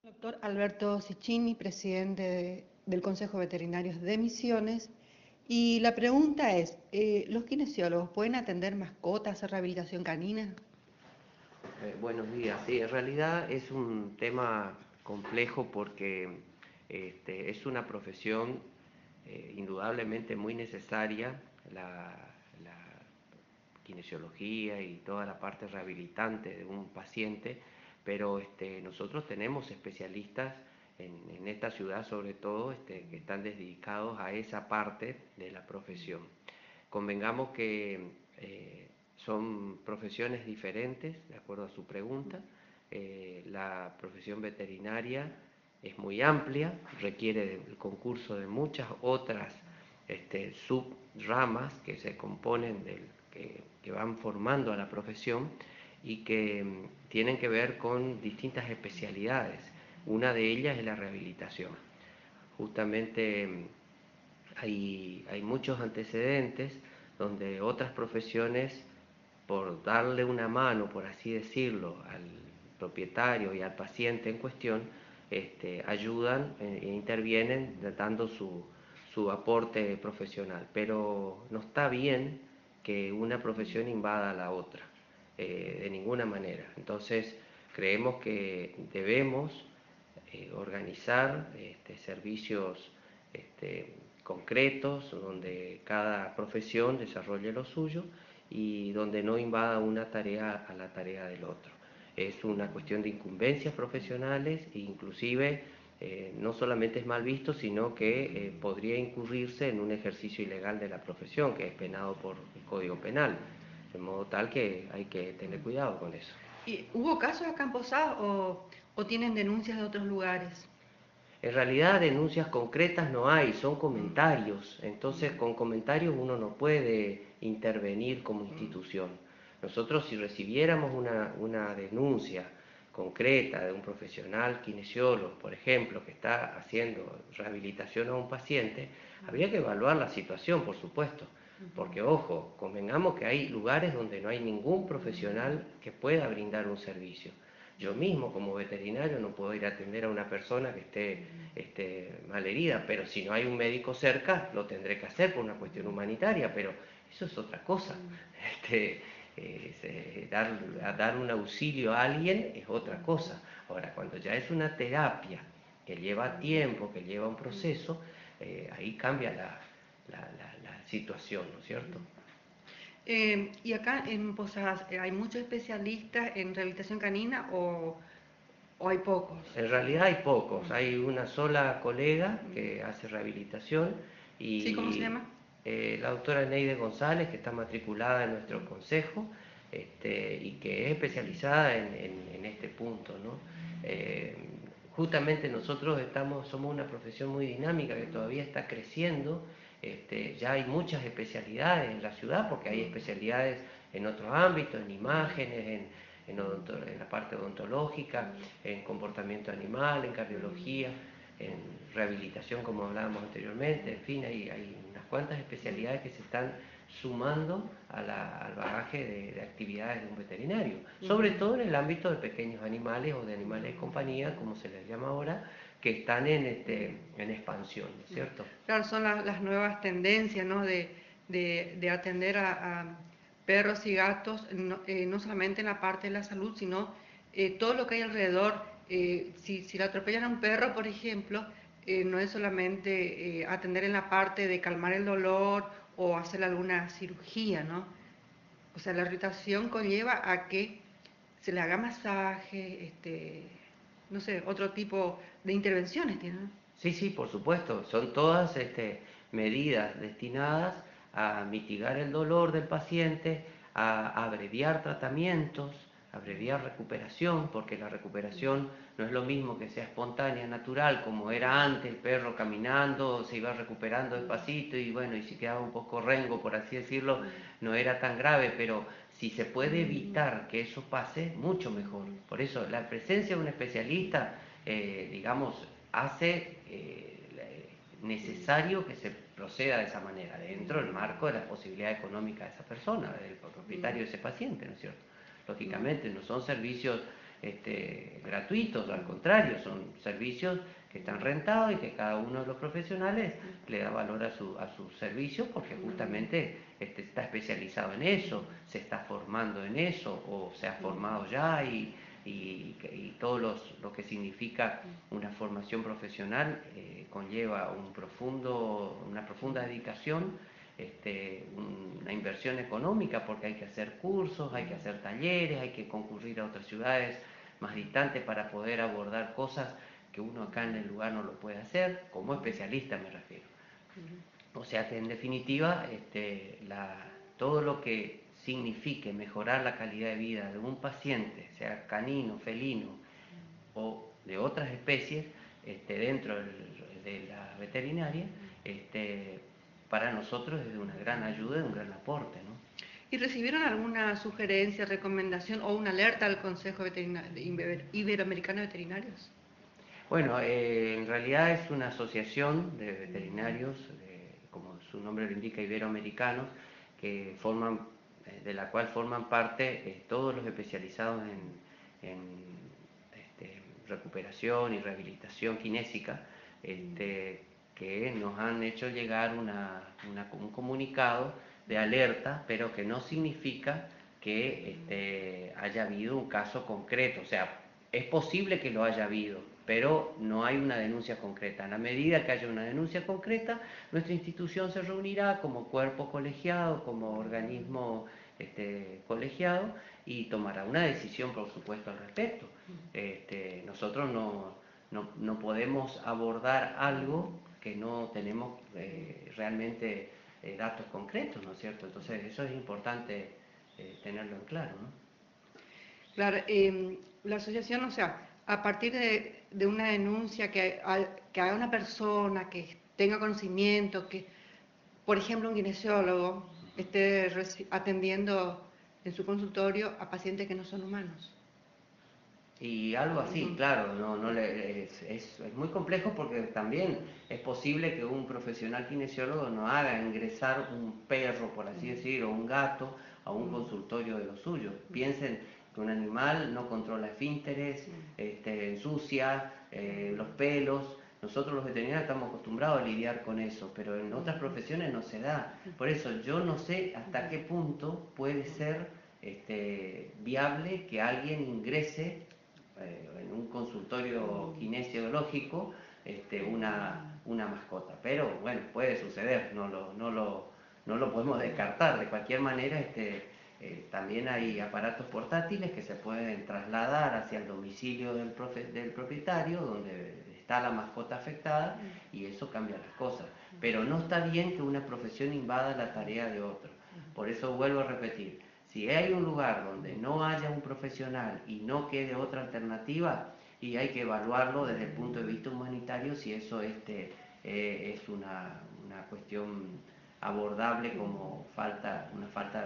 Doctor Alberto Ciccini, presidente del Consejo de Veterinarios de Misiones. Y la pregunta es, ¿los kinesiólogos pueden atender mascotas, hacer rehabilitación canina? Buenos días. Sí, en realidad es un tema complejo porque es una profesión indudablemente muy necesaria, la kinesiología y toda la parte rehabilitante de un paciente, pero nosotros tenemos especialistas en esta ciudad sobre todo que están dedicados a esa parte de la profesión. Convengamos que son profesiones diferentes, de acuerdo a su pregunta. La profesión veterinaria es muy amplia, requiere el concurso de muchas otras subramas que se componen que van formando a la profesión y que tienen que ver con distintas especialidades. Una de ellas es la rehabilitación. Justamente hay muchos antecedentes donde otras profesiones, por darle una mano, por así decirlo, al propietario y al paciente en cuestión, ayudan e intervienen dando su aporte profesional. Pero no está bien que una profesión invada a la otra, de ninguna manera. Entonces, creemos que debemos organizar servicios concretos, donde cada profesión desarrolle lo suyo y donde no invada una tarea a la tarea del otro. Es una cuestión de incumbencias profesionales e inclusive no solamente es mal visto, sino que podría incurrirse en un ejercicio ilegal de la profesión, que es penado por el Código Penal, de modo tal que hay que tener cuidado con eso. ¿Y hubo casos acá en Posadas o tienen denuncias de otros lugares? En realidad denuncias concretas no hay, son comentarios. Entonces con comentarios uno no puede intervenir como institución. Nosotros si recibiéramos una denuncia concreta de un profesional kinesiólogo, por ejemplo, que está haciendo rehabilitación a un paciente, habría que evaluar la situación, por supuesto. Porque, ojo, convengamos que hay lugares donde no hay ningún profesional que pueda brindar un servicio. Yo mismo, como veterinario, no puedo ir a atender a una persona que esté malherida, pero si no hay un médico cerca, lo tendré que hacer por una cuestión humanitaria, pero eso es otra cosa. Dar un auxilio a alguien es otra cosa. Ahora, cuando ya es una terapia que lleva tiempo, que lleva un proceso, ahí cambia la situación, ¿no es cierto? Y acá en Posadas, ¿hay muchos especialistas en rehabilitación canina o hay pocos? En realidad hay pocos, hay una sola colega que hace rehabilitación ¿Sí? ¿Cómo se y llama? la doctora Neide González, que está matriculada en nuestro consejo y que es especializada en este punto, ¿no? Eh, Justamente nosotros somos una profesión muy dinámica que todavía está creciendo. Ya hay muchas especialidades en la ciudad porque hay especialidades en otros ámbitos, en imágenes, en la parte odontológica, en comportamiento animal, en cardiología, en rehabilitación, como hablábamos anteriormente. En fin, hay unas cuantas especialidades que se están sumando al bagaje de actividades de un veterinario, sobre todo en el ámbito de pequeños animales o de animales de compañía, como se les llama ahora, que están en expansión, ¿no es cierto? Claro, son las nuevas tendencias, ¿no? De atender a perros y gatos, no solamente en la parte de la salud, sino todo lo que hay alrededor. Si le atropellan a un perro, por ejemplo, no es solamente atender en la parte de calmar el dolor o hacer alguna cirugía, ¿no? O sea, la irritación conlleva a que se le haga masaje, no sé, otro tipo de intervenciones tiene, ¿no? Sí, sí, por supuesto. Son todas medidas destinadas a mitigar el dolor del paciente, a abreviar tratamientos, abreviar recuperación, porque la recuperación no es lo mismo que sea espontánea, natural, como era antes, el perro caminando, se iba recuperando despacito y bueno, y si quedaba un poco rengo, por así decirlo, no era tan grave, pero si se puede evitar que eso pase, mucho mejor. Por eso la presencia de un especialista, digamos, hace necesario que se proceda de esa manera, dentro del marco de la posibilidad económica de esa persona, del propietario de ese paciente, ¿no es cierto? Lógicamente, no son servicios gratuitos, al contrario, son servicios que están rentados y que cada uno de los profesionales le da valor a su servicio porque justamente está especializado en eso, se está formando en eso o se ha formado ya y todo lo que significa una formación profesional conlleva una profunda dedicación, una inversión económica porque hay que hacer cursos, hay que hacer talleres, hay que concurrir a otras ciudades más distantes para poder abordar cosas que uno acá en el lugar no lo puede hacer, como especialista me refiero. O sea que en definitiva todo lo que signifique mejorar la calidad de vida de un paciente, sea canino, felino o de otras especies, dentro de la veterinaria, para nosotros es de una gran ayuda, de un gran aporte, ¿no? ¿Y recibieron alguna sugerencia, recomendación o una alerta al Consejo Iberoamericano de Veterinarios? Bueno, en realidad es una asociación de veterinarios, como su nombre lo indica, iberoamericanos, de la cual forman parte todos los especializados en recuperación y rehabilitación kinésica, que nos han hecho llegar un comunicado de alerta, pero que no significa que haya habido un caso concreto. O sea, es posible que lo haya habido, pero no hay una denuncia concreta. En la medida que haya una denuncia concreta, nuestra institución se reunirá como cuerpo colegiado, como organismo colegiado, y tomará una decisión, por supuesto, al respecto. Nosotros no podemos abordar algo que no tenemos realmente datos concretos, ¿no es cierto? Entonces eso es importante tenerlo en claro, ¿no? Claro, la asociación, o sea, a partir de una denuncia que haga una persona que tenga conocimiento, que, por ejemplo, un kinesiólogo esté atendiendo en su consultorio a pacientes que no son humanos. Y algo así, claro, es muy complejo porque también es posible que un profesional kinesiólogo no haga ingresar un perro, por así decirlo, o un gato a un consultorio de los suyos. Piensen que un animal no controla esfínteres, ensucia los pelos. Nosotros los veterinarios estamos acostumbrados a lidiar con eso, pero en otras profesiones no se da. Por eso yo no sé hasta qué punto puede ser viable que alguien ingrese en un consultorio kinesiológico una mascota, pero bueno, puede suceder, no lo podemos descartar. De cualquier manera, también hay aparatos portátiles que se pueden trasladar hacia el domicilio del propietario, donde está la mascota afectada, y eso cambia las cosas. Pero no está bien que una profesión invada la tarea de otro. Por eso vuelvo a repetir, si hay un lugar donde no haya un profesional y no quede otra alternativa, y hay que evaluarlo desde el punto de vista humanitario si eso es una cuestión abordable como una falta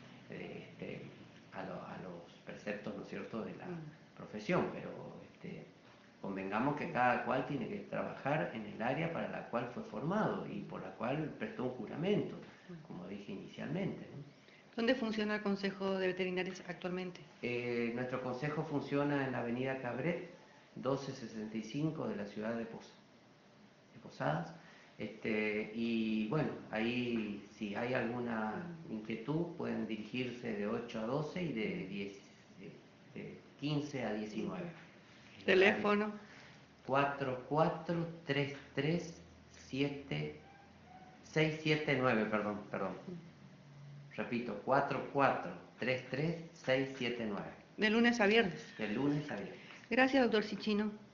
a los preceptos, ¿no es cierto?, de la profesión, pero convengamos que cada cual tiene que trabajar en el área para la cual fue formado y por la cual prestó un juramento, como dije inicialmente, ¿no? ¿Dónde funciona el Consejo de Veterinarios actualmente? Nuestro consejo funciona en la avenida Cabret, 1265 de la ciudad de Posadas. Y bueno, ahí si hay alguna inquietud pueden dirigirse de 8 a 12 y de 15 a 19. Teléfono 679, perdón. Repito, 4433679. de lunes a viernes. De lunes a viernes. Gracias, doctor Cichino.